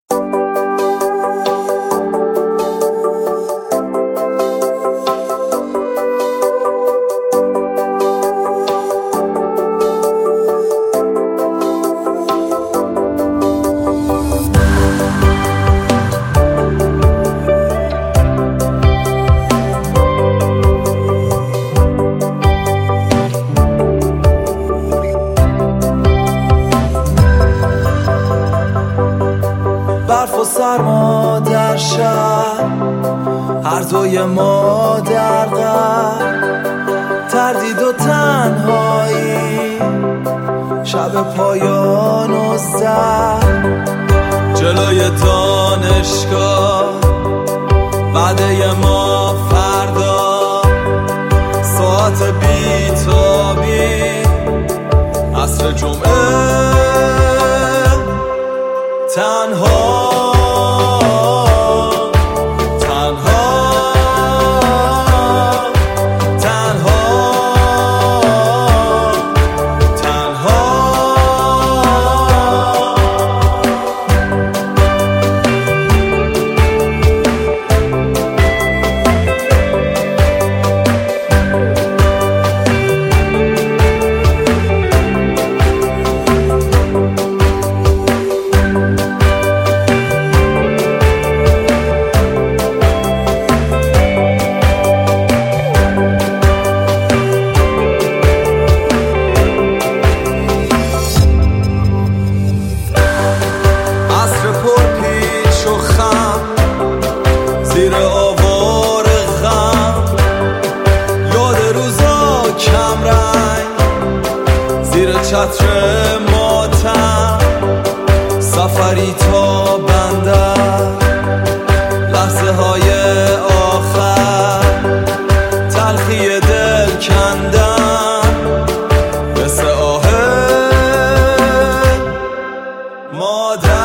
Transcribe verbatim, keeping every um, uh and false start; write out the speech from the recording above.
برف و سرما در شهر، هر دوی ما در غم، تردید و تنهایی، شب پایان و زر، جلوی دانشگاه وعده ما فردا، ساعت بیتابی عصر جمعه، تنها زیر آوار غم، یاد روزا کم رنگ، زیر چتر ماتم، سفری تا بندر، لحظه های آخر، تلخی دل کندم مثل آه مادر.